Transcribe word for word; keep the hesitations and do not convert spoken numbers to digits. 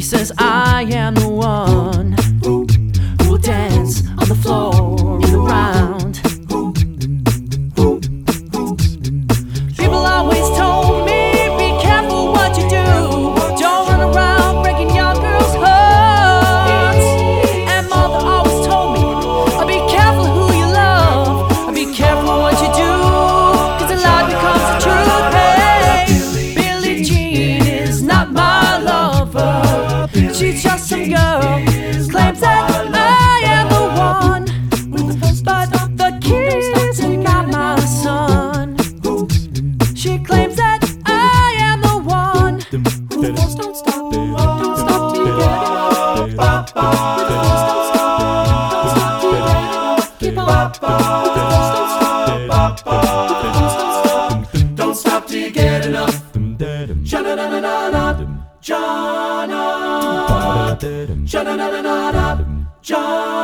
says I am the one who will dance on the floor in the round. People always told me, be careful what you do. Don't run around breaking young girls' hearts. And mother always told me, be careful who you love, be careful what you do, cause a lie becomes the truth. Hey, Billie Jean is not my lover. She's just some girl claims that I am the one, but the kids got my son. She claims that I am the one who wants don't stop, don't stop to get enough. Don't stop to get enough. Keep on, don't stop, don't stop till you get enough. Sha-na-na-na-na-na, Jana, Sha-na-na-na-na-na, Jana.